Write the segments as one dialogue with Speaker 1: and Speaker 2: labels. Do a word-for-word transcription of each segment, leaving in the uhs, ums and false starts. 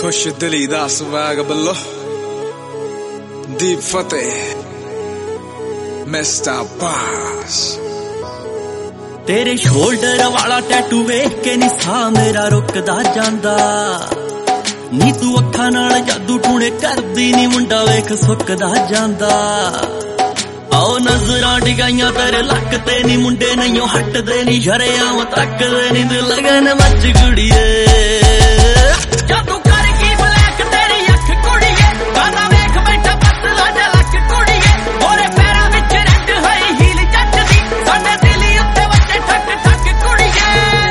Speaker 1: खुश दिली दा स्वैग बल्लो दीप फतेह मिस्टर पास।
Speaker 2: तेरे शोल्डर वाला टैटू वेख के नी सा मेरा रुकदा जांदा नी तू अखां नाल जादू टूणे करदी नी मुंडा वेख सुकदा जांदा। आओ नजरां डिगाइयां तेरे लक ते नी मुंडे नहीं हटदे नी शरेआम तकदे नी दिल लगन मच कुड़िए जादू कर की ब्लैक तेरी अख कुड़िए गाना वेख बैठा पतला जा लक कुड़िए ओरे पैरां विच रैड होई हील जचदी साडे दिल उत्ते वच्चे ठक ठक कुड़िए।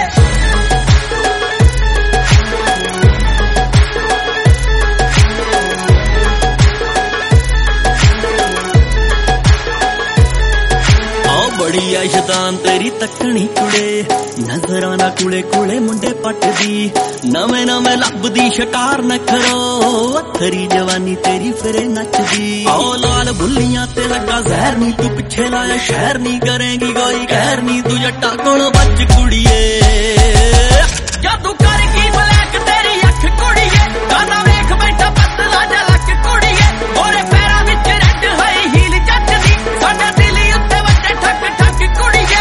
Speaker 2: बड़ी आ शैतान तेरी तकनी कुड़े नजरां ना कुले कुले मुंडे पटदी नवें नवें लभदी शकार नखरो अथरी जवानी तेरी फिरे नचदी। आओ लाल बुल्लियां ते लगा जहर नी तू पिछे लाया शहर नी करेंगी कोई कहर नी तू जट्टा कोल बच कुड़िए जादू कर की ब्लैक तेरी अख कुड़िए गाना वेख बैठा पतला जा लक कुड़िए ओरे पैरां विच रैड होई हील जचदी साडे दिल उत्ते वच्चे ठक ठक कुड़िए।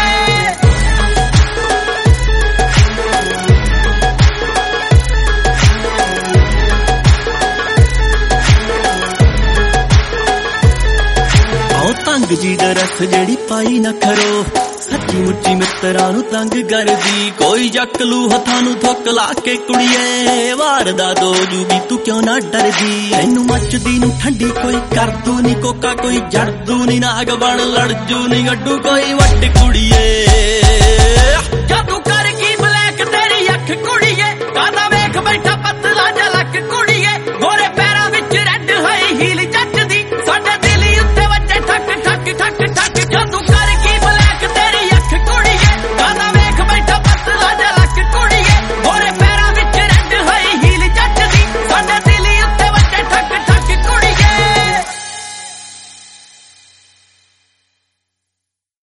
Speaker 2: आओ तंग जी दरस जेड़ी पाई न खरो सच्ची मुच्ची मित्तरां नूं तंग करदी कोई जकलू हथां नूं थुक ला के कुड़िए वार दा दो जूगी तू क्यों ना डरदी तैनूं मचदी नूं ठंडी कोई करदू नी कोका कोई जड़दू नी नाग बण लड़जू नी गड्डू कोई वट कुड़िए जादू कर की ब्लैक तेरी अख कुड़िए गाना